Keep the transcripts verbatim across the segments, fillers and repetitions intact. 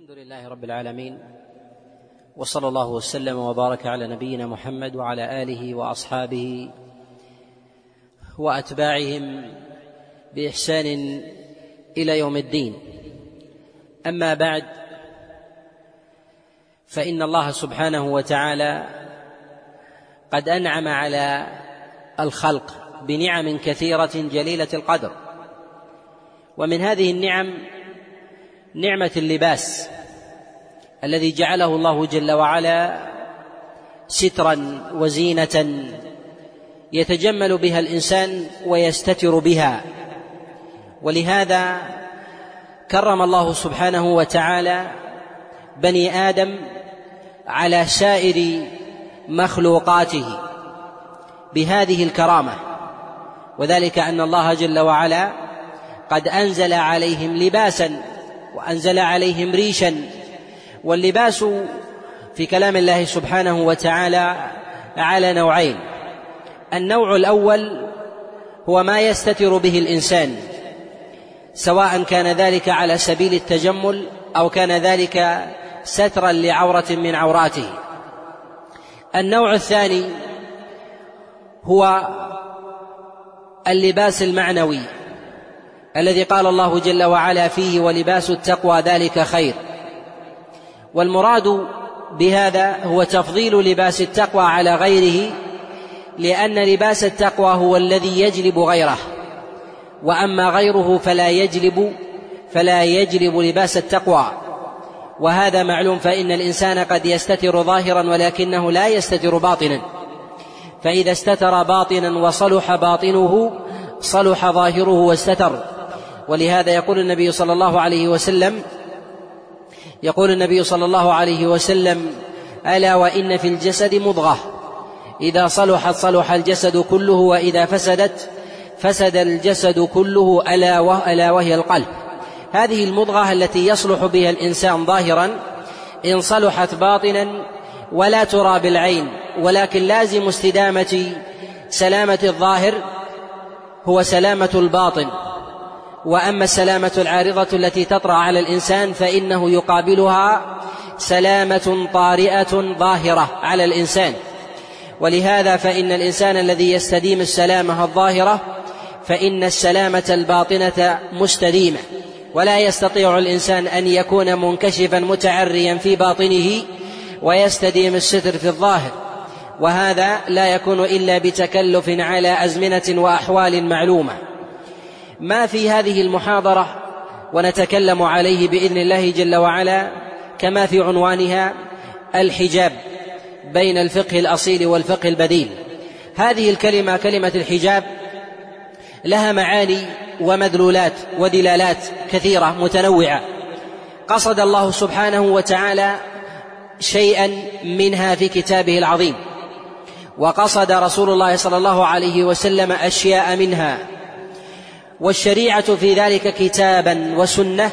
الحمد لله رب العالمين، وصلى الله وسلم وبارك على نبينا محمد وعلى آله وأصحابه وأتباعهم بإحسان إلى يوم الدين. أما بعد، فإن الله سبحانه وتعالى قد أنعم على الخلق بنعم كثيرة جليلة القدر، ومن هذه النعم نعمة اللباس الذي جعله الله جل وعلا سترا وزينة يتجمل بها الإنسان ويستتر بها. ولهذا كرم الله سبحانه وتعالى بني آدم على سائر مخلوقاته بهذه الكرامة، وذلك أن الله جل وعلا قد أنزل عليهم لباسا وأنزل عليهم ريشا. واللباس في كلام الله سبحانه وتعالى على نوعين: النوع الأول هو ما يستتر به الإنسان، سواء كان ذلك على سبيل التجمل أو كان ذلك سترا لعورة من عوراته. النوع الثاني هو اللباس المعنوي الذي قال الله جل وعلا فيه: ولباس التقوى ذلك خير. والمراد بهذا هو تفضيل لباس التقوى على غيره، لأن لباس التقوى هو الذي يجلب غيره، وأما غيره فلا يجلب فلا يجلب لباس التقوى. وهذا معلوم، فإن الإنسان قد يستتر ظاهرا ولكنه لا يستتر باطنا، فإذا استتر باطنا وصلح باطنه صلح ظاهره واستتر. ولهذا يقول النبي صلى الله عليه وسلم يقول النبي صلى الله عليه وسلم: ألا وإن في الجسد مضغة إذا صلحت صلح الجسد كله، وإذا فسدت فسد الجسد كله، ألا وهي القلب. هذه المضغة التي يصلح بها الإنسان ظاهرا إن صلحت باطنا ولا ترى بالعين، ولكن لازم استدامة سلامة الظاهر هو سلامة الباطن. وأما السلامة العارضة التي تطرأ على الإنسان فإنه يقابلها سلامة طارئة ظاهرة على الإنسان. ولهذا فإن الإنسان الذي يستديم السلامة الظاهرة فإن السلامة الباطنة مستديمة، ولا يستطيع الإنسان أن يكون منكشفا متعريا في باطنه ويستديم الستر في الظاهر، وهذا لا يكون إلا بتكلف على أزمنة وأحوال معلومة. ما في هذه المحاضرة ونتكلم عليه بإذن الله جل وعلا كما في عنوانها: الحجاب بين الفقه الأصيل والفقه البديل. هذه الكلمة كلمة الحجاب لها معاني ومدلولات ودلالات كثيرة متنوعة، قصد الله سبحانه وتعالى شيئا منها في كتابه العظيم، وقصد رسول الله صلى الله عليه وسلم أشياء منها، والشريعة في ذلك كتابا وسنة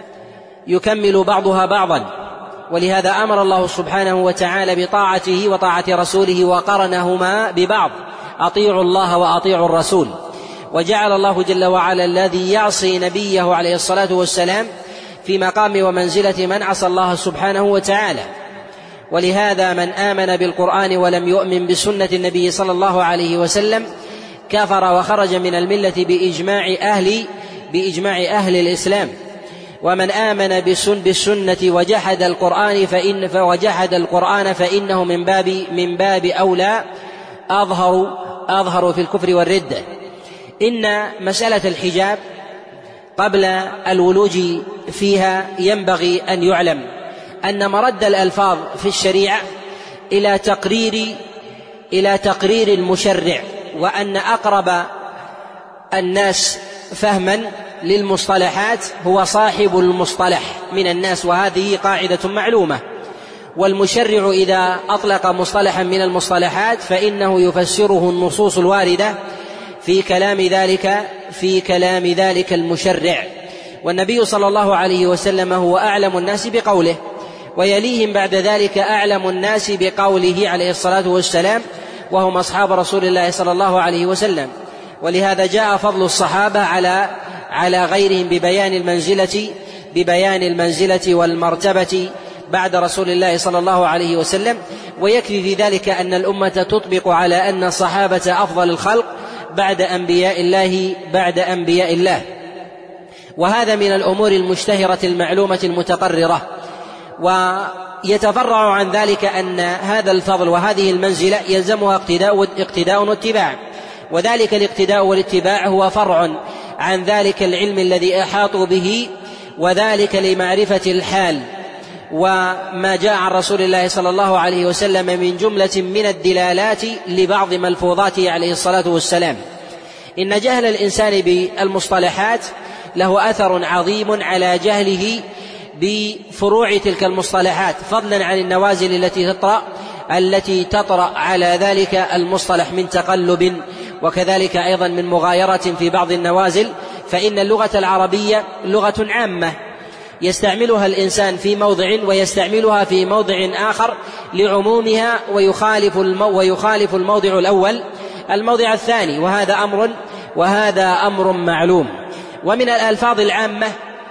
يكمل بعضها بعضا. ولهذا أمر الله سبحانه وتعالى بطاعته وطاعة رسوله وقرنهما ببعض: أطيعوا الله وأطيعوا الرسول. وجعل الله جل وعلا الذي يعصي نبيه عليه الصلاة والسلام في مقام ومنزلة من عصى الله سبحانه وتعالى. ولهذا من آمن بالقرآن ولم يؤمن بسنة النبي صلى الله عليه وسلم كفر وخرج من الملة بإجماع أهل بإجماع أهل الإسلام. ومن آمن بالسنة وجحد القرآن فإن فوجحد القرآن فإنه من باب من باب أولى أظهر أظهر في الكفر والردة. إن مسألة الحجاب قبل الولوج فيها ينبغي أن يعلم أن مرد الألفاظ في الشريعة إلى تقرير إلى تقرير المشرع، وأن أقرب الناس فهما للمصطلحات هو صاحب المصطلح من الناس، وهذه قاعدة معلومة. والمشرع إذا أطلق مصطلحا من المصطلحات فإنه يفسره النصوص الواردة في كلام ذلك في كلام ذلك المشرع. والنبي صلى الله عليه وسلم هو أعلم الناس بقوله، ويليهم بعد ذلك أعلم الناس بقوله عليه الصلاة والسلام، وهم أصحاب رسول الله صلى الله عليه وسلم. ولهذا جاء فضل الصحابة على على غيرهم ببيان المنزلة ببيان المنزلة والمرتبة بعد رسول الله صلى الله عليه وسلم. ويكفي في ذلك أن الأمة تطبق على أن الصحابة أفضل الخلق بعد أنبياء الله بعد أنبياء الله وهذا من الأمور المشتهرة المعلومة المتقررة. ويتفرع عن ذلك أن هذا الفضل وهذه المنزلة يلزمها اقتداء, اقتداء واتباع، وذلك الاقتداء والاتباع هو فرع عن ذلك العلم الذي أحاطوا به، وذلك لمعرفة الحال وما جاء عن رسول الله صلى الله عليه وسلم من جملة من الدلالات لبعض ملفوظاته عليه الصلاة والسلام. إن جهل الإنسان بالمصطلحات له أثر عظيم على جهله بفروع تلك المصطلحات، فضلا عن النوازل التي تطرأ التي تطرأ على ذلك المصطلح من تقلب، وكذلك أيضا من مغايرة في بعض النوازل. فإن اللغة العربية لغة عامة يستعملها الإنسان في موضع ويستعملها في موضع آخر لعمومها، ويخالف المو ويخالف الموضع الأول الموضع الثاني، وهذا أمر وهذا أمر معلوم. ومن الألفاظ العامة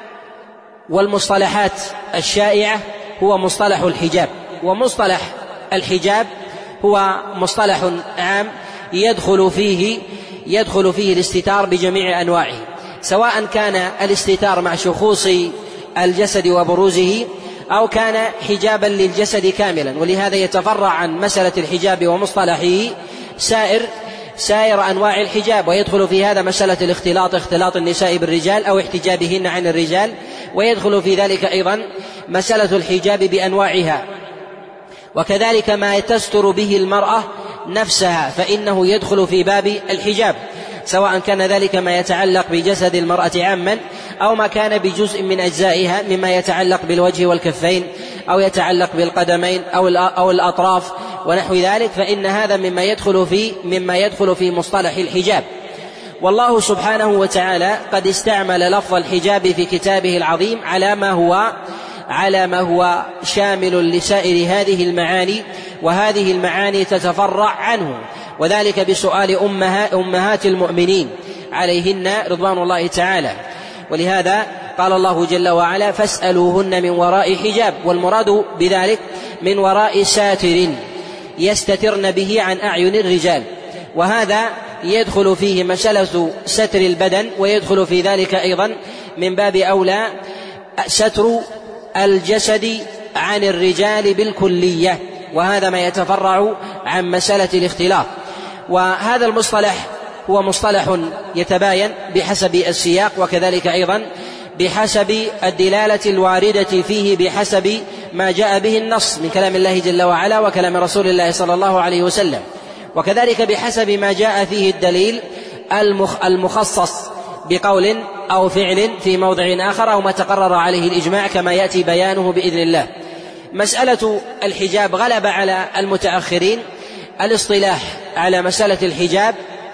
والمصطلحات الشائعة هو مصطلح الحجاب. ومصطلح الحجاب هو مصطلح عام يدخل فيه يدخل فيه الاستتار بجميع أنواعه، سواء كان الاستتار مع شخوص الجسد وبروزه أو كان حجابا للجسد كاملا. ولهذا يتفرع عن مسألة الحجاب ومصطلحه سائر سائر أنواع الحجاب، ويدخل في هذا مسألة الاختلاط، اختلاط النساء بالرجال أو احتجابهن عن الرجال، ويدخل في ذلك أيضا مسألة الحجاب بأنواعها، وكذلك ما تستر به المرأة نفسها فإنه يدخل في باب الحجاب، سواء كان ذلك ما يتعلق بجسد المرأة عاما أو ما كان بجزء من أجزائها مما يتعلق بالوجه والكفين أو يتعلق بالقدمين أو الأطراف ونحو ذلك، فإن هذا مما يدخل في مما يدخل في مصطلح الحجاب. والله سبحانه وتعالى قد استعمل لفظ الحجاب في كتابه العظيم على ما هو على ما هو شامل لسائر هذه المعاني، وهذه المعاني تتفرع عنه، وذلك بسؤال أمهات المؤمنين عليهن رضوان الله تعالى. ولهذا قال الله جل وعلا: فاسألوهن من وراء حجاب، والمراد بذلك من وراء ساتر يستترن به عن أعين الرجال، وهذا يدخل فيه مسألة ستر البدن، ويدخل في ذلك أيضا من باب أولى ستر الجسد عن الرجال بالكلية، وهذا ما يتفرع عن مسألة الاختلاط. وهذا المصطلح هو مصطلح يتباين بحسب السياق، وكذلك أيضا بحسب الدلالة الواردة فيه، بحسب ما جاء به النص من كلام الله جل وعلا وكلام رسول الله صلى الله عليه وسلم، وكذلك بحسب ما جاء فيه الدليل المخصص بقول أو فعل في موضع آخر أو ما تقرر عليه الإجماع كما يأتي بيانه بإذن الله. مسألة الحجاب غلب على المتأخرين الاصطلاح على مسألة الحجاب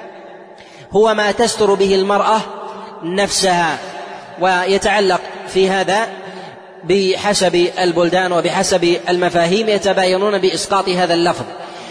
هو ما تستر به المرأة نفسها، ويتعلق في هذا بحسب البلدان وبحسب المفاهيم يتباينون بإسقاط هذا اللفظ.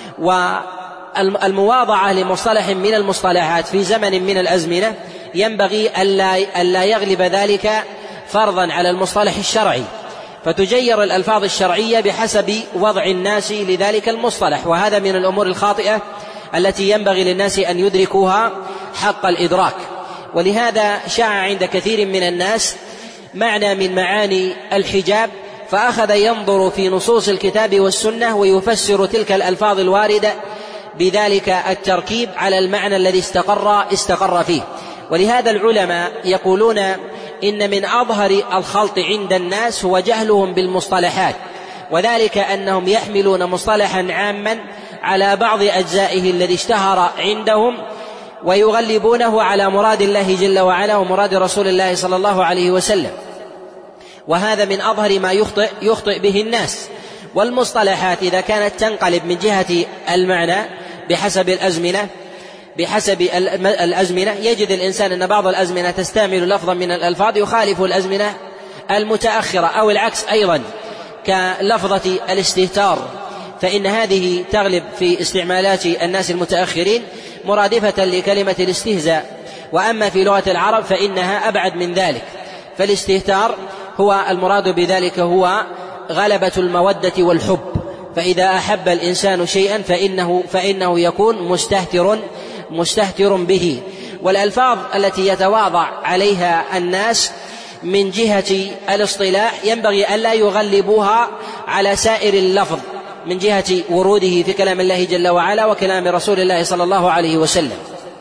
والمواضعة لمصطلح من المصطلحات في زمن من الأزمنة ينبغي ألا يغلب ذلك فرضا على المصطلح الشرعي، فتجير الألفاظ الشرعية بحسب وضع الناس لذلك المصطلح، وهذا من الأمور الخاطئة التي ينبغي للناس أن يدركوها حق الإدراك. ولهذا شاع عند كثير من الناس معنى من معاني الحجاب، فأخذ ينظر في نصوص الكتاب والسنة ويفسر تلك الألفاظ الواردة بذلك التركيب على المعنى الذي استقر استقر فيه. ولهذا العلماء يقولون إن من أظهر الخلط عند الناس هو جهلهم بالمصطلحات، وذلك أنهم يحملون مصطلحا عاما على بعض أجزائه الذي اشتهر عندهم ويغلبونه على مراد الله جل وعلا ومراد رسول الله صلى الله عليه وسلم، وهذا من أظهر ما يخطئ, يخطئ به الناس. والمصطلحات إذا كانت تنقلب من جهة المعنى بحسب الأزمنة بحسب الأزمنة يجد الإنسان أن بعض الأزمنة تستعمل لفظا من الألفاظ يخالف الأزمنة المتأخرة، أو العكس أيضا كلفظة الاستهتار، فإن هذه تغلب في استعمالات الناس المتأخرين مرادفة لكلمة الاستهزاء. وأما في لغة العرب فإنها أبعد من ذلك، فالاستهتار هو المراد بذلك هو غلبة المودة والحب، فإذا أحب الإنسان شيئا فإنه, فإنه يكون مستهتر مستهتر به. والألفاظ التي يتواضع عليها الناس من جهة الاصطلاح ينبغي ألا يغلبوها على سائر اللفظ من جهة وروده في كلام الله جل وعلا وكلام رسول الله صلى الله عليه وسلم.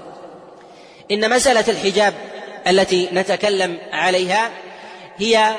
إن مسألة الحجاب التي نتكلم عليها هي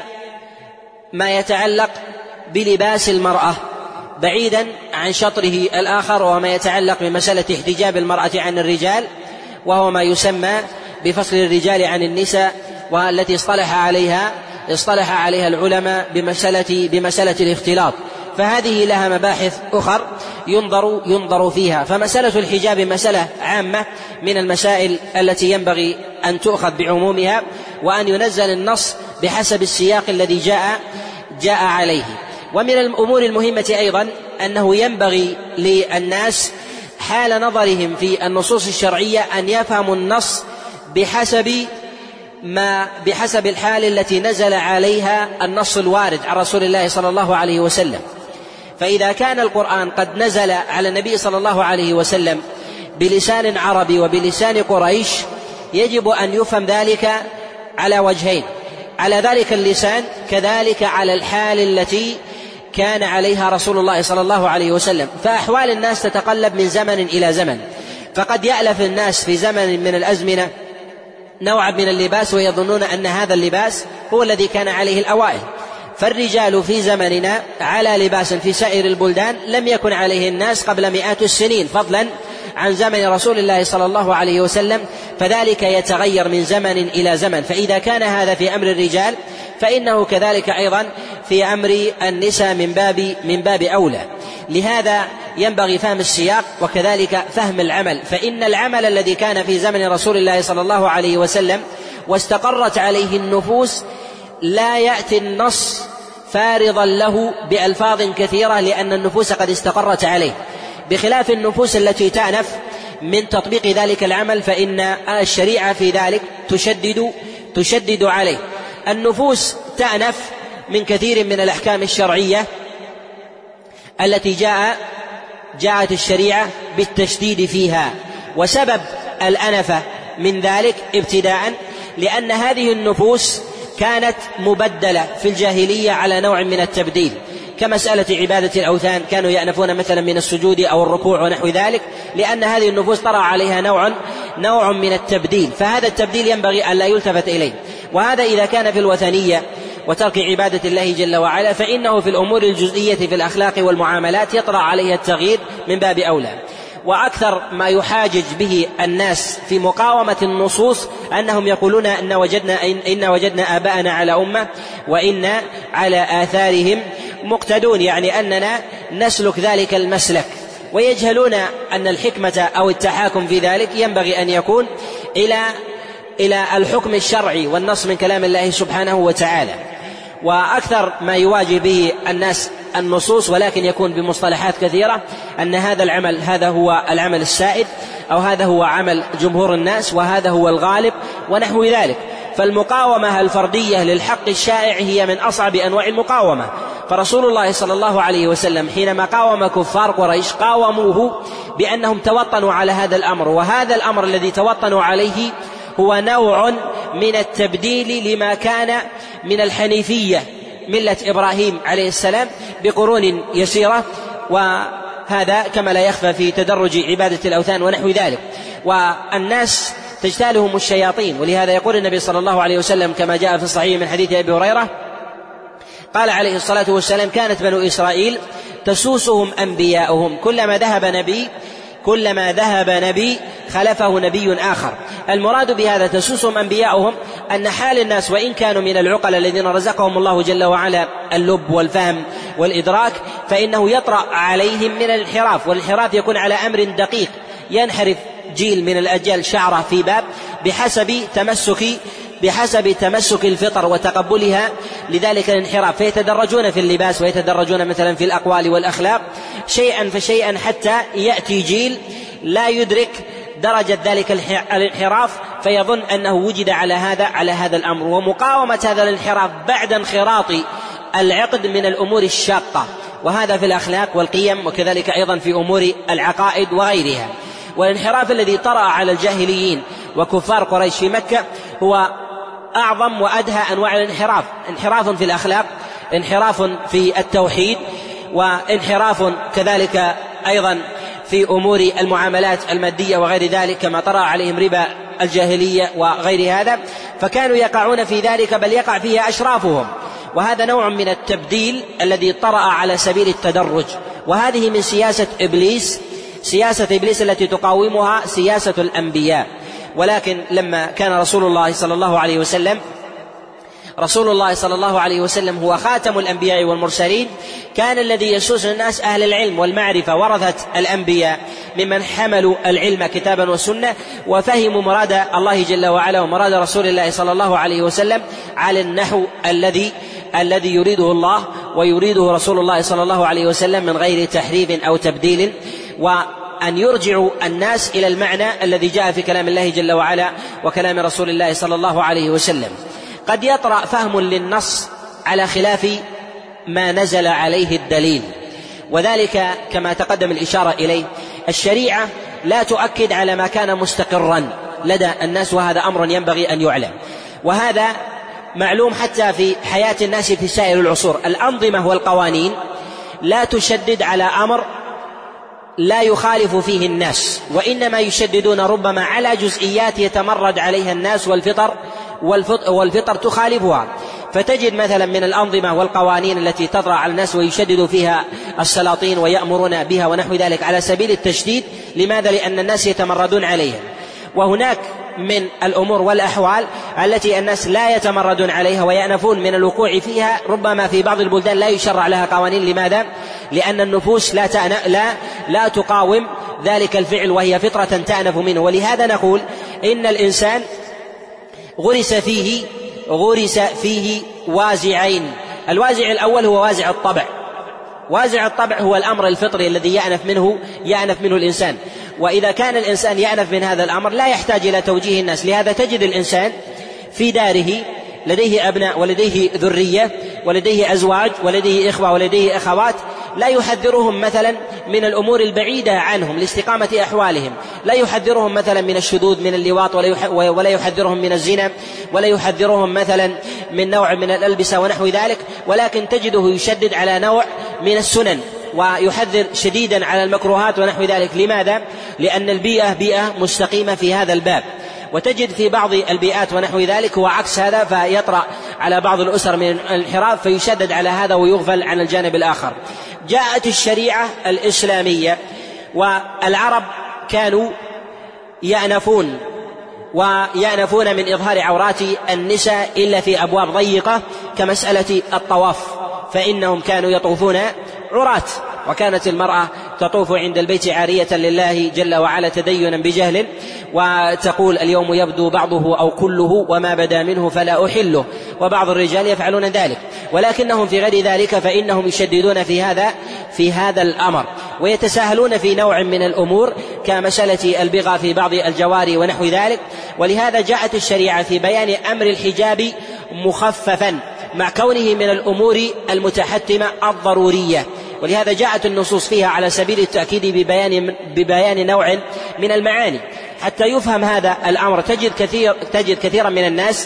ما يتعلق بلباس المرأة بعيدا عن شطره الآخر، وما يتعلق بمسألة احتجاب المرأة عن الرجال، وهو ما يسمى بفصل الرجال عن النساء، والتي اصطلح عليها اصطلح عليها العلماء بمسألة بمسألة الاختلاط، فهذه لها مباحث أخر ينظر ينظر فيها. فمسألة الحجاب مسألة عامة من المسائل التي ينبغي أن تؤخذ بعمومها، وأن ينزل النص بحسب السياق الذي جاء جاء عليه. ومن الأمور المهمة أيضا أنه ينبغي للناس حال نظرهم في النصوص الشرعية أن يفهموا النص بحسب ما بحسب الحال التي نزل عليها النص الوارد عن رسول الله صلى الله عليه وسلم. فإذا كان القرآن قد نزل على النبي صلى الله عليه وسلم بلسان عربي وبلسان قريش، يجب أن يفهم ذلك على وجهين: على ذلك اللسان، كذلك على الحال التي كان عليها رسول الله صلى الله عليه وسلم. فأحوال الناس تتقلب من زمن إلى زمن، فقد يألف الناس في زمن من الأزمنة نوعا من اللباس ويظنون أن هذا اللباس هو الذي كان عليه الأوائل، فالرجال في زمننا على لباس في سائر البلدان لم يكن عليه الناس قبل مئات السنين، فضلا عن زمن رسول الله صلى الله عليه وسلم، فذلك يتغير من زمن إلى زمن. فإذا كان هذا في أمر الرجال فإنه كذلك أيضا في أمر النساء من باب من باب أولى. لهذا ينبغي فهم السياق وكذلك فهم العمل، فإن العمل الذي كان في زمن رسول الله صلى الله عليه وسلم واستقرت عليه النفوس لا يأتي النص فارضا له بألفاظ كثيرة، لأن النفوس قد استقرت عليه، بخلاف النفوس التي تأنف من تطبيق ذلك العمل، فإن الشريعة في ذلك تشدد تشدد عليه. النفوس تأنف من كثير من الأحكام الشرعية التي جاء جاءت الشريعة بالتشديد فيها، وسبب الأنفة من ذلك ابتداء لأن هذه النفوس كانت مبدلة في الجاهلية على نوع من التبديل، كمسألة عبادة الأوثان، كانوا يأنفون مثلا من السجود أو الركوع ونحو ذلك، لأن هذه النفوس طرأ عليها نوع نوع من التبديل، فهذا التبديل ينبغي أن لا يلتفت إليه. وهذا إذا كان في الوثنية وترك عبادة الله جل وعلا، فإنه في الأمور الجزئية في الأخلاق والمعاملات يطرأ عليها التغيير من باب أولى. وأكثر ما يحاجج به الناس في مقاومة النصوص أنهم يقولون إن وجدنا, إن وجدنا آباءنا على أمة وإنا على آثارهم مقتدون، يعني أننا نسلك ذلك المسلك، ويجهلون أن الحكمة أو التحاكم في ذلك ينبغي أن يكون إلى إلى الحكم الشرعي والنص من كلام الله سبحانه وتعالى. وأكثر ما يواجه به الناس النصوص، ولكن يكون بمصطلحات كثيرة، أن هذا العمل هذا هو العمل السائد، أو هذا هو عمل جمهور الناس، وهذا هو الغالب ونحو ذلك. فالمقاومة الفردية للحق الشائع هي من أصعب أنواع المقاومة. فرسول الله صلى الله عليه وسلم حينما قاوم كفار قريش قاوموه بأنهم توطنوا على هذا الأمر، وهذا الأمر الذي توطنوا عليه هو نوع من التبديل لما كان من الحنيفية ملة إبراهيم عليه السلام بقرون يسيرة، وهذا كما لا يخفى في تدرج عبادة الأوثان ونحو ذلك. والناس تجتالهم الشياطين، ولهذا يقول النبي صلى الله عليه وسلم كما جاء في الصحيح من حديث أبي هريرة قال عليه الصلاة والسلام: كانت بنو إسرائيل تسوسهم أنبياؤهم، كلما ذهب نبي كلما ذهب نبي خلفه نبي آخر. المراد بهذا تسوسهم أنبياؤهم أن حال الناس وإن كانوا من العقل الذين رزقهم الله جل وعلا اللب والفهم والإدراك، فإنه يطرأ عليهم من الانحراف، والانحراف يكون على أمر دقيق، ينحرف جيل من الأجيال شعره في باب بحسب تمسك بحسب تمسك الفطر وتقبلها لذلك الانحراف، فيتدرجون في اللباس ويتدرجون مثلا في الأقوال والأخلاق شيئا فشيئا، حتى يأتي جيل لا يدرك درجة ذلك الانحراف فيظن أنه وجد على هذا على هذا الأمر. ومقاومة هذا الانحراف بعد انخراط العقد من الأمور الشاقة، وهذا في الأخلاق والقيم، وكذلك أيضا في أمور العقائد وغيرها. والانحراف الذي طرأ على الجاهليين وكفار قريش في مكة هو أعظم وأدهى أنواع الانحراف، انحراف في الأخلاق، انحراف في التوحيد، وانحراف كذلك أيضا في أمور المعاملات المادية وغير ذلك، كما طرأ عليهم ربا الجاهلية وغير هذا، فكانوا يقعون في ذلك بل يقع فيه أشرافهم. وهذا نوع من التبديل الذي طرأ على سبيل التدرج، وهذه من سياسة إبليس، سياسة إبليس التي تقاومها سياسة الأنبياء. ولكن لما كان رسول الله صلى الله عليه وسلم رسول الله صلى الله عليه وسلم هو خاتم الأنبياء والمرسلين، كان الذي يسوس الناس أهل العلم والمعرفة ورثة الأنبياء ممن حملوا العلم كتابا وسنة وفهموا مراد الله جل وعلا ومراد رسول الله صلى الله عليه وسلم على النحو الذي الذي يريده الله ويريده رسول الله صلى الله عليه وسلم من غير تحريف أو تبديل، وأن يرجعوا الناس إلى المعنى الذي جاء في كلام الله جل وعلا وكلام رسول الله صلى الله عليه وسلم. قد يطرأ فهم للنص على خلاف ما نزل عليه الدليل، وذلك كما تقدم الإشارة إليه، الشريعة لا تؤكد على ما كان مستقرا لدى الناس، وهذا أمر ينبغي أن يعلم، وهذا معلوم حتى في حياة الناس في سائر العصور. الأنظمة والقوانين لا تشدد على أمر لا يخالف فيه الناس، وإنما يشددون ربما على جزئيات يتمرد عليها الناس والفطر والفطر تخالفها. فتجد مثلا من الأنظمة والقوانين التي تطرأ على الناس ويشدد فيها السلاطين ويأمرون بها ونحو ذلك على سبيل التشديد. لماذا؟ لأن الناس يتمردون عليها. وهناك من الأمور والأحوال التي الناس لا يتمردون عليها ويأنفون من الوقوع فيها، ربما في بعض البلدان لا يشرع لها قوانين. لماذا؟ لأن النفوس لا لا لا تقاوم ذلك الفعل، وهي فطرة تأنف منه. ولهذا نقول إن الإنسان غرس فيه غرس فيه وازعين. الوازع الأول هو وازع الطبع. وازع الطبع هو الأمر الفطري الذي يأنف منه يأنف منه الإنسان، وإذا كان الإنسان يأنف من هذا الأمر لا يحتاج إلى توجيه الناس. لهذا تجد الإنسان في داره لديه أبناء ولديه ذرية ولديه أزواج ولديه إخوة ولديه أخوات، لا يحذرهم مثلا من الأمور البعيدة عنهم لاستقامة أحوالهم، لا يحذرهم مثلا من الشذوذ من اللواط، ولا يحذرهم من الزنا، ولا يحذرهم مثلا من نوع من الألبسة ونحو ذلك، ولكن تجده يشدد على نوع من السنن ويحذر شديدا على المكروهات ونحو ذلك. لماذا؟ لأن البيئة بيئة مستقيمة في هذا الباب. وتجد في بعض البيئات ونحو ذلك هو عكس هذا، فيطرأ على بعض الأسر من الانحراف فيشدد على هذا ويغفل عن الجانب الآخر. جاءت الشريعة الإسلامية، والعرب كانوا يأنفون ويأنفون من إظهار عورات النساء إلا في أبواب ضيقة كمسألة الطواف، فإنهم كانوا يطوفون عرات، وكانت المرأة تطوف عند البيت عارية لله جل وعلا تدينا بجهل، وتقول اليوم يبدو بعضه أو كله وما بدا منه فلا أحله. وبعض الرجال يفعلون ذلك، ولكنهم في غير ذلك فإنهم يشددون في هذا في هذا الأمر، ويتساهلون في نوع من الأمور كمسألة البغاء في بعض الجواري ونحو ذلك. ولهذا جاءت الشريعة في بيان أمر الحجاب مخففا مع كونه من الأمور المتحتمة الضرورية، ولهذا جاءت النصوص فيها على سبيل التأكيد ببيان, ببيان نوع من المعاني. حتى يفهم هذا الأمر تجد كثير تجد كثيرا من الناس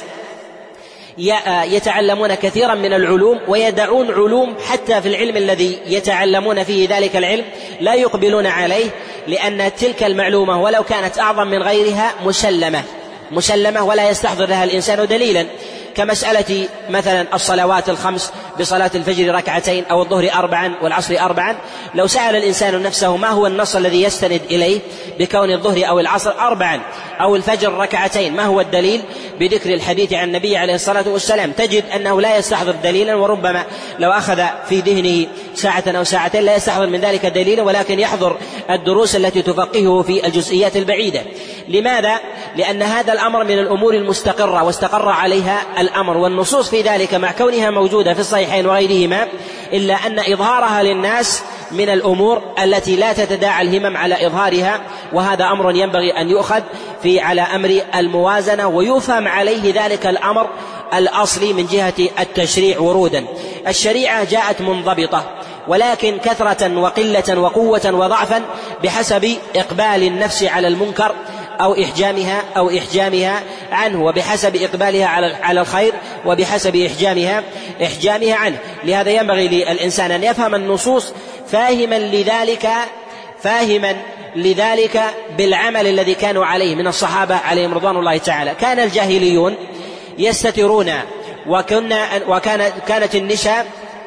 يتعلمون كثيرا من العلوم ويدعون علوم حتى في العلم الذي يتعلمون فيه ذلك العلم لا يقبلون عليه، لأن تلك المعلومة ولو كانت أعظم من غيرها مسلمة مسلمة ولا يستحضر لها الإنسان دليلا، كمسألة مثلا الصلوات الخمس بصلاة الفجر ركعتين أو الظهر أربعا والعصر أربعا. لو سأل الإنسان نفسه ما هو النص الذي يستند إليه بكون الظهر أو العصر أربعا أو الفجر ركعتين، ما هو الدليل بذكر الحديث عن النبي عليه الصلاة والسلام، تجد أنه لا يستحضر دليلا، وربما لو أخذ في ذهنه ساعة أو ساعتين لا يستحضر من ذلك دليلا، ولكن يحضر الدروس التي تفقهه في الجزئيات البعيدة. لماذا؟ لأن هذا الأمر من الأمور المستقرة واستقر عليها الأمر، والنصوص في ذلك مع كونها موجودة في الصحيحين وغيرهما، إلا أن إظهارها للناس من الأمور التي لا تتداعى الهمم على إظهارها، وهذا أمر ينبغي أن يؤخذ في على أمر الموازنة، ويفهم عليه ذلك الأمر الأصلي من جهة التشريع ورودا. الشريعة جاءت منضبطة، ولكن كثرة وقلة وقوة وضعفا بحسب إقبال النفس على المنكر أو إحجامها أو إحجامها عنه، وبحسب إقبالها على الخير وبحسب إحجامها إحجامها عنه. لهذا ينبغي للإنسان أن يفهم النصوص فاهما لذلك فاهما لذلك بالعمل الذي كانوا عليه من الصحابة عليهم رضوان الله تعالى. كان الجاهليون يستترون، وكنا وكانت كانت النساء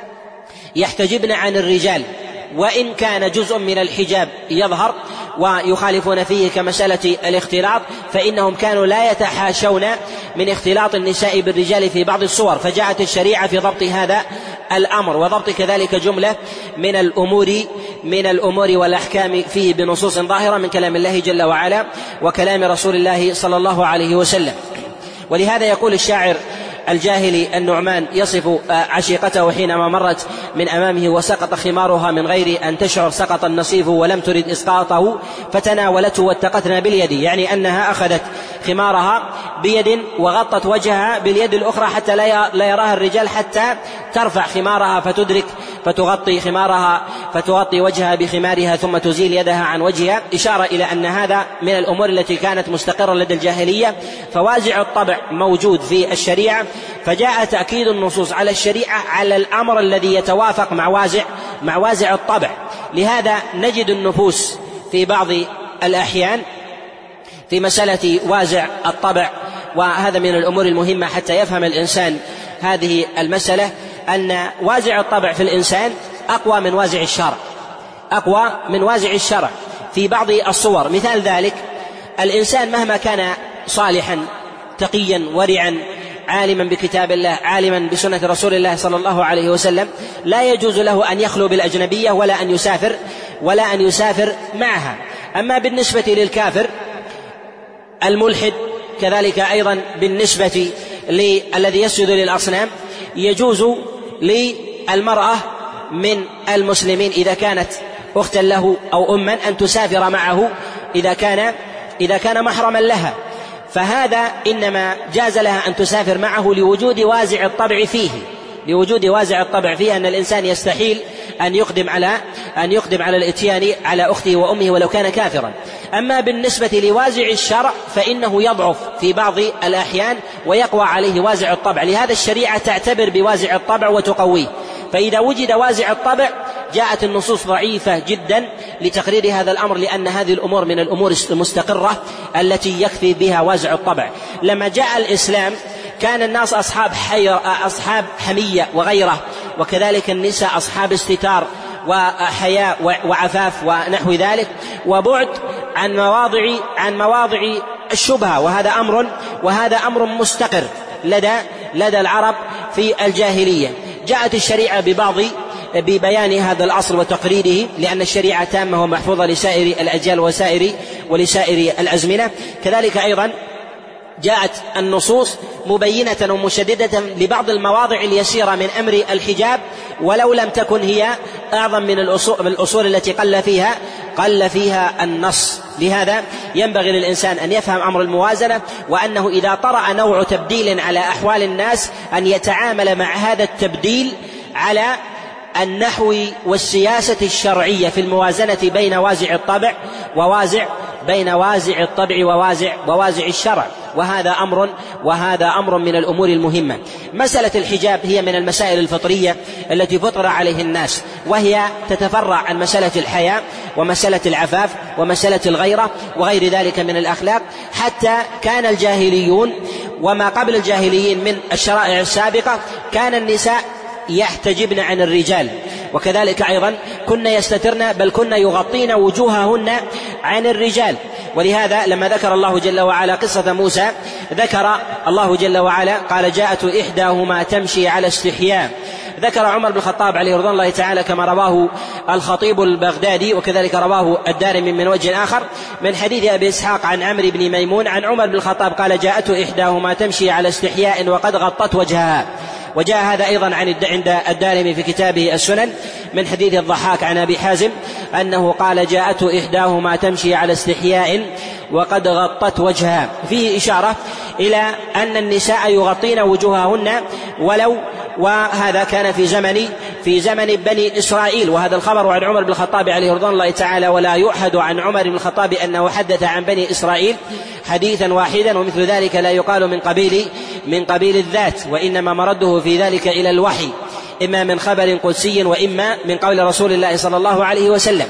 يحتجبن عن الرجال، وإن كان جزء من الحجاب يظهر ويخالفون فيه كمسألة الاختلاط، فإنهم كانوا لا يتحاشون من اختلاط النساء بالرجال في بعض الصور، فجاءت الشريعة في ضبط هذا الأمر وضبط كذلك جملة من الأمور من الأمور والأحكام فيه بنصوص ظاهرة من كلام الله جل وعلا وكلام رسول الله صلى الله عليه وسلم. ولهذا يقول الشاعر الجاهلي النعمان يصف عشيقته حينما مرت من أمامه وسقط خمارها من غير أن تشعر سقط النصيف ولم ترد إسقاطه فتناولته واتقتنا باليد، يعني أنها أخذت خمارها بيد وغطت وجهها باليد الأخرى حتى لا يراها الرجال، حتى ترفع خمارها فتدرك فتغطي خمارها فتغطي وجهها بخمارها ثم تزيل يدها عن وجهها، إشارة إلى أن هذا من الأمور التي كانت مستقرة لدى الجاهلية. فوازع الطبع موجود في الشريعة، فجاء تأكيد النصوص على الشريعة على الأمر الذي يتوافق مع وازع مع وازع الطبع. لهذا نجد النفوس في بعض الأحيان في مسألة وازع الطبع، وهذا من الأمور المهمة حتى يفهم الإنسان هذه المسألة، أن وازع الطبع في الإنسان أقوى من وازع الشرع أقوى من وازع الشرع في بعض الصور. مثال ذلك الإنسان مهما كان صالحا تقيا ورعا عالما بكتاب الله عالما بسنة رسول الله صلى الله عليه وسلم، لا يجوز له أن يخلو بالأجنبية ولا أن يسافر ولا أن يسافر معها. أما بالنسبة للكافر الملحد كذلك أيضا بالنسبة للذي يسجد للأصنام، يجوز للمرأة من المسلمين إذا كانت أختا له أو أما أن تسافر معه إذا كان إذا كان محرما لها، فهذا إنما جاز لها أن تسافر معه لوجود وازع الطبع فيه لوجود وازع الطبع فيه أن الإنسان يستحيل أن يقدم على أن يقدم على الإتيان على أخته وأمه ولو كان كافرا. أما بالنسبة لوازع الشرع فإنه يضعف في بعض الأحيان ويقوى عليه وازع الطبع، لهذا الشريعة تعتبر بوازع الطبع وتقويه. فإذا وجد وازع الطبع جاءت النصوص ضعيفة جدا لتقرير هذا الأمر، لأن هذه الأمور من الأمور المستقرة التي يكفي بها وازع الطبع. لما جاء الإسلام كان الناس أصحاب حير أصحاب حمية وغيرة، وكذلك النساء أصحاب استتار وحياء وعفاف ونحو ذلك، وبعد عن مواضع عن مواضع الشبهة، وهذا أمر وهذا أمر مستقر لدى لدى العرب في الجاهلية. جاءت الشريعة ببعض ببيان هذا الأصل وتقريره، لأن الشريعة تامة ومحفوظة لسائر الأجيال وسائر ولسائر الأزمنة. كذلك أيضا جاءت النصوص مبينة ومشددة لبعض المواضع اليسيرة من أمر الحجاب، ولو لم تكن هي أعظم من الأصول, الأصول التي قل فيها قل فيها النص. لهذا ينبغي للإنسان أن يفهم أمر الموازنة، وأنه إذا طرأ نوع تبديل على أحوال الناس أن يتعامل مع هذا التبديل على النحو والسياسة الشرعية في الموازنة بين وازع الطبع ووازع بين وازع الطبع ووازع ووازع الشرع، وهذا أمر وهذا أمر من الأمور المهمة. مسألة الحجاب هي من المسائل الفطرية التي فطر عليه الناس، وهي تتفرع عن مسألة الحياء ومسألة العفاف ومسألة الغيرة وغير ذلك من الأخلاق، حتى كان الجاهليون وما قبل الجاهليين من الشرائع السابقة كان النساء يحتجبن عن الرجال، وكذلك أيضا كن يستترن بل كن يغطين وجوههن عن الرجال. ولهذا لما ذكر الله جل وعلا قصة موسى ذكر الله جل وعلا قال: جاءت إحداهما تمشي على استحياء ذكر عمر بن الخطاب عليه رضوان الله تعالى كما رواه الخطيب البغدادي وكذلك رواه الدارمي من وجه آخر من حديث أبي إسحاق عن عمرو بن ميمون عن عمر بن الخطاب قال جاءته إحداهما تمشي على استحياء وقد غطت وجهها. وجاء هذا أيضا عن عند الدارمي في كتابه السنن من حديث الضحاك عن أبي حازم أنه قال جاءته إحداهما تمشي على استحياء وقد غطت وجهها، فيه إشارة إلى أن النساء يغطين وجوههن ولو وهذا كان في زمن في زمن بني إسرائيل. وهذا الخبر عن عمر بن الخطاب عليه رضوان الله تعالى ولا يؤحد عن عمر بن الخطاب أنه حدث عن بني إسرائيل حديثا واحدا، ومثل ذلك لا يقال من قبيل من قبيل الذات، وإنما مرده في ذلك إلى الوحي إما من خبر قدسي وإما من قول رسول الله صلى الله عليه وسلم.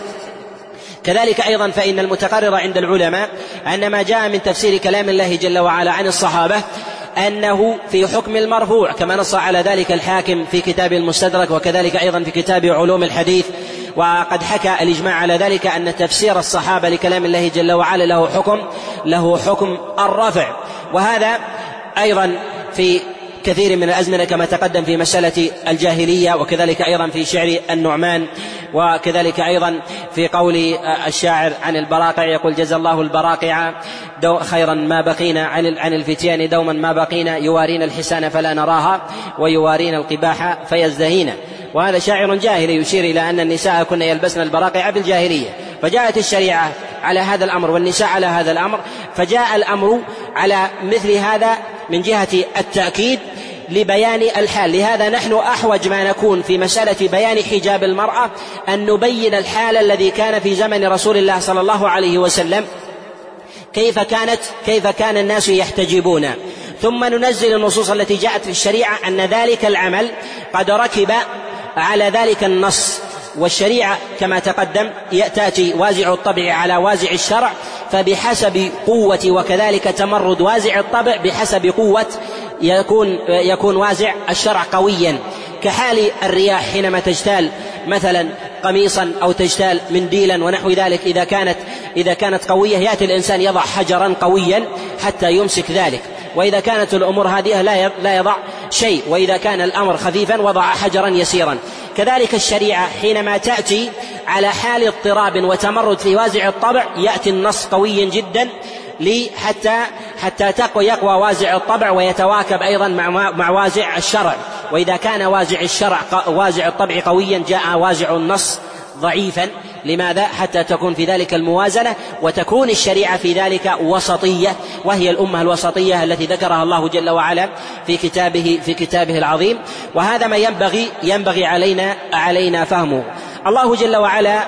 كذلك أيضا فإن المتقرر عند العلماء أن ما جاء من تفسير كلام الله جل وعلا عن الصحابة أنه في حكم المرفوع كما نص على ذلك الحاكم في كتاب المستدرك وكذلك أيضا في كتاب علوم الحديث. وقد حكى الإجماع على ذلك أن تفسير الصحابة لكلام الله جل وعلا له حكم له حكم الرفع. وهذا أيضا في كثير من الأزمنة كما تقدم في مسألة الجاهلية، وكذلك أيضا في شعر النعمان، وكذلك أيضا في قول الشاعر عن البراقع يقول جزى الله البراقع خيرا ما بقينا عن الفتيان دوما ما بقينا يوارين الحسان فلا نراها ويوارين القباح فيزدهين. وهذا شاعر جاهلي يشير إلى أن النساء كن يلبسن البراقع في الجاهلية، فجاءت الشريعة على هذا الأمر والنساء على هذا الأمر، فجاء الأمر على مثل هذا من جهة التأكيد لبيان الحال. لهذا نحن أحوج ما نكون في مسألة بيان حجاب المرأة أن نبين الحال الذي كان في زمن رسول الله صلى الله عليه وسلم، كيف كانت كيف كان الناس يحتجبون، ثم ننزل النصوص التي جاءت في الشريعة أن ذلك العمل قد ركب على ذلك النص. والشريعة كما تقدم تأتي وازع الطبع على وازع الشرع، فبحسب قوة وكذلك تمرد وازع الطبع بحسب قوة يكون يكون وازع الشرع قويا، كحال الرياح حينما تجتال مثلا قميصا أو تجتال منديلا ونحو ذلك، إذا كانت إذا كانت قوية يأتي الإنسان يضع حجرا قويا حتى يمسك ذلك، وإذا كانت الأمور هذه لا يضع شيء، وإذا كان الأمر خفيفا وضع حجرا يسيرا. كذلك الشريعة حينما تأتي على حال اضطراب وتمرد في وازع الطبع يأتي النص قوي جدا حتى حتى تقوى يقوى وازع الطبع ويتواكب أيضا مع مع وازع الشرع. وإذا كان وازع الشرع وازع الطبع قويا جاء وازع النص ضعيفا. لماذا؟ حتى تكون في ذلك الموازنة وتكون الشريعة في ذلك وسطية، وهي الأمة الوسطية التي ذكرها الله جل وعلا في كتابه في كتابه العظيم. وهذا ما ينبغي ينبغي علينا علينا فهمه. الله جل وعلا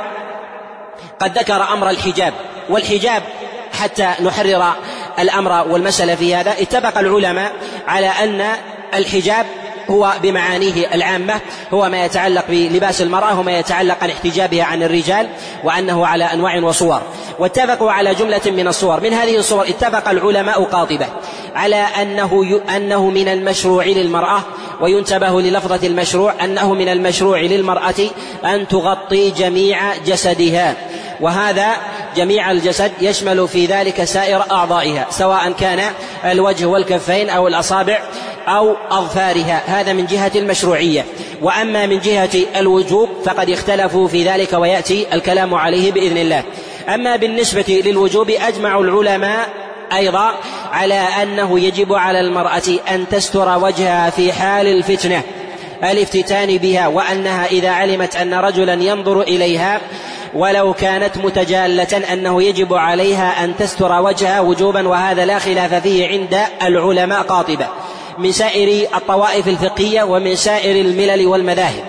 قد ذكر أمر الحجاب، والحجاب حتى نحرر الأمر والمسألة في هذا اتفق العلماء على أن الحجاب هو بمعانيه العامة هو ما يتعلق بلباس المرأة وما يتعلق عن احتجابها عن الرجال، وأنه على أنواع وصور. واتفقوا على جملة من الصور. من هذه الصور اتفق العلماء قاطبة على أنه أنه من المشروع للمرأة، وينتبه للفظة المشروع أنه من المشروع للمرأة أن تغطي جميع جسدها، وهذا جميع الجسد يشمل في ذلك سائر أعضائها سواء كان الوجه والكفين أو الأصابع أو أظفارها، هذا من جهة المشروعية. وأما من جهة الوجوب فقد اختلفوا في ذلك ويأتي الكلام عليه بإذن الله. أما بالنسبة للوجوب أجمع العلماء أيضا على أنه يجب على المرأة أن تستر وجهها في حال الفتنة الافتتان بها، وأنها إذا علمت أن رجلا ينظر إليها ولو كانت متجالة أنه يجب عليها أن تستر وجهها وجوبا، وهذا لا خلاف فيه عند العلماء قاطبة من سائر الطوائف الفقهية ومن سائر الملل والمذاهب.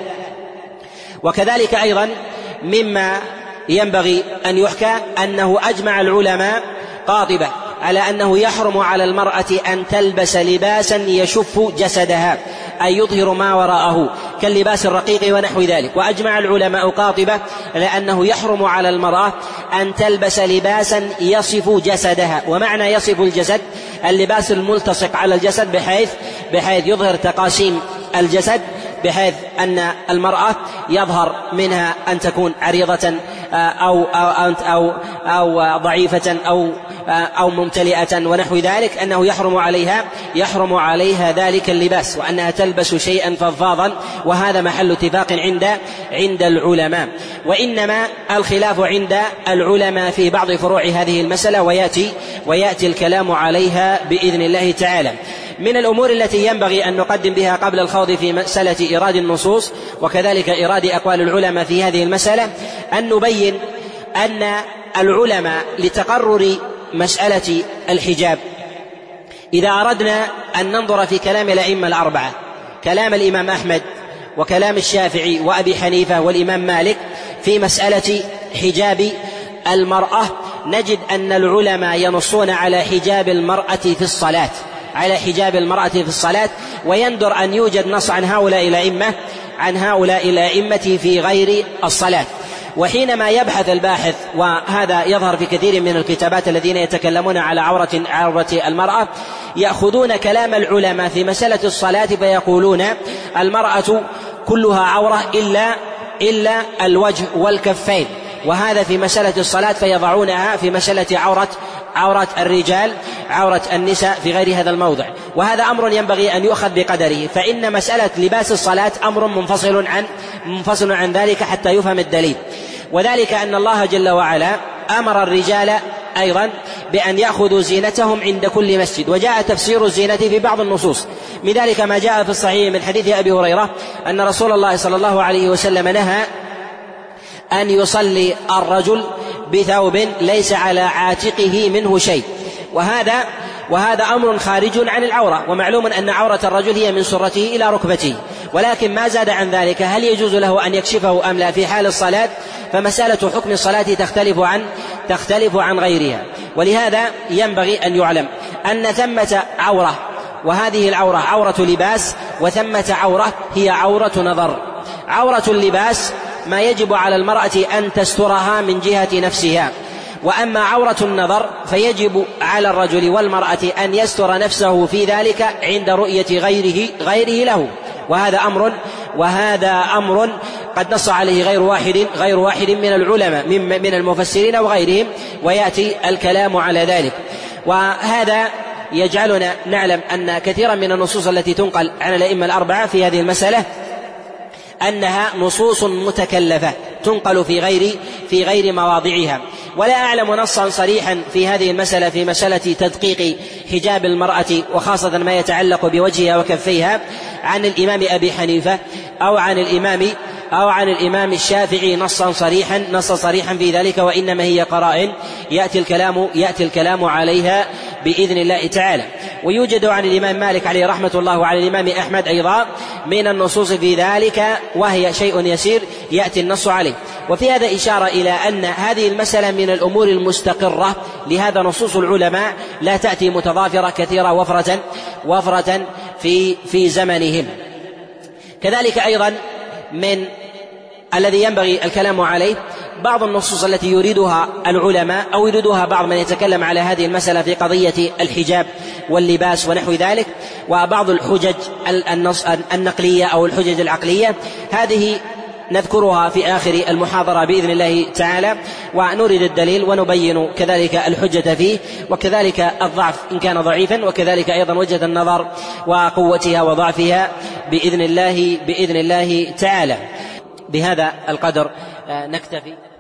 وكذلك أيضا مما ينبغي أن يحكى أنه أجمع العلماء قاطبة على أنه يحرم على المرأة أن تلبس لباسا يشف جسدها أي يظهر ما وراءه كاللباس الرقيق ونحو ذلك. وأجمع العلماء قاطبة على أنه يحرم على المرأة أن تلبس لباسا يصف جسدها. ومعنى يصف الجسد اللباس الملتصق على الجسد بحيث بحيث يظهر تقاسيم الجسد، بحيث أن المرأة يظهر منها أن تكون عريضة أو أو أو, أو ضعيفة أو أو ممتلئة ونحو ذلك أنه يحرم عليها يحرم عليها ذلك اللباس، وأنها تلبس شيئا فضفاضا، وهذا محل اتفاق عند عند العلماء. وإنما الخلاف عند العلماء في بعض فروع هذه المسألة، ويأتي ويأتي الكلام عليها بإذن الله تعالى. من الأمور التي ينبغي أن نقدم بها قبل الخوض في مسألة إيراد النصوص وكذلك إيراد أقوال العلماء في هذه المسألة أن نبين أن العلماء لتقرر مسألة الحجاب إذا أردنا أن ننظر في كلام الأئمة الأربعة، كلام الإمام أحمد وكلام الشافعي وأبي حنيفة والإمام مالك في مسألة حجاب المرأة، نجد أن العلماء ينصون على حجاب المرأة في الصلاة على حجاب المرأة في الصلاة ويندر أن يوجد نص عن هؤلاء الأئمة عن هؤلاء الأئمة في غير الصلاة. وحينما يبحث الباحث، وهذا يظهر في كثير من الكتابات الذين يتكلمون على عورة عورة المرأة، يأخذون كلام العلماء في مسألة الصلاة فيقولون المرأة كلها عورة إلا إلا الوجه والكفين، وهذا في مسألة الصلاة، فيضعونها في مسألة عورة عورة الرجال عورة النساء في غير هذا الموضع. وهذا أمر ينبغي أن يؤخذ بقدره، فإن مسألة لباس الصلاة أمر منفصل عن منفصل عن ذلك حتى يفهم الدليل. وذلك أن الله جل وعلا أمر الرجال أيضا بأن يأخذوا زينتهم عند كل مسجد، وجاء تفسير الزينة في بعض النصوص، من ذلك ما جاء في الصحيح من حديث أبي هريرة أن رسول الله صلى الله عليه وسلم نهى أن يصلي الرجل بثوب ليس على عاتقه منه شيء، وهذا وهذا أمر خارج عن العورة، ومعلوم أن عورة الرجل هي من سرته إلى ركبته، ولكن ما زاد عن ذلك هل يجوز له أن يكشفه أم لا في حال الصلاة، فمسألة حكم الصلاة تختلف عن تختلف عن غيرها. ولهذا ينبغي أن يعلم أن ثمة عورة، وهذه العورة عورة لباس، وثمة عورة هي عورة نظر. عورة اللباس ما يجب على المرأة أن تسترها من جهة نفسها، وأما عورة النظر فيجب على الرجل والمرأة أن يستر نفسه في ذلك عند رؤية غيره غيره له، وهذا أمر وهذا أمر قد نص عليه غير واحد غير واحد من العلماء من المفسرين وغيرهم، ويأتي الكلام على ذلك. وهذا يجعلنا نعلم أن كثيرا من النصوص التي تنقل عن الأئمة الأربعة في هذه المسألة أنها نصوص متكلفة تنقل في غير في غير مواضعها، ولا أعلم نصا صريحا في هذه المسألة في مسألة تدقيق حجاب المرأة وخاصة ما يتعلق بوجهها وكفيها عن الإمام أبي حنيفة أو عن الإمام أو عن الإمام الشافعي نصا صريحا نصا صريحا في ذلك، وإنما هي قرائن يأتي الكلام يأتي الكلام عليها بإذن الله تعالى. ويوجد عن الإمام مالك عليه رحمة الله وعن الإمام أحمد أيضا من النصوص في ذلك، وهي شيء يسير يأتي النص عليه. وفي هذا إشارة إلى أن هذه المسألة من الأمور المستقرة، لهذا نصوص العلماء لا تأتي متضافرة كثيرة وفرة وفرة في في زمنهم. كذلك أيضا من الذي ينبغي الكلام عليه بعض النصوص التي يريدها العلماء أو يريدها بعض من يتكلم على هذه المسألة في قضية الحجاب واللباس ونحو ذلك، وبعض الحجج النقلية أو الحجج العقلية، هذه نذكرها في آخر المحاضرة بإذن الله تعالى، ونريد الدليل ونبين كذلك الحجة فيه، وكذلك الضعف إن كان ضعيفا، وكذلك أيضا وجهة النظر وقوتها وضعفها بإذن الله بإذن الله تعالى. بهذا القدر نكتفي.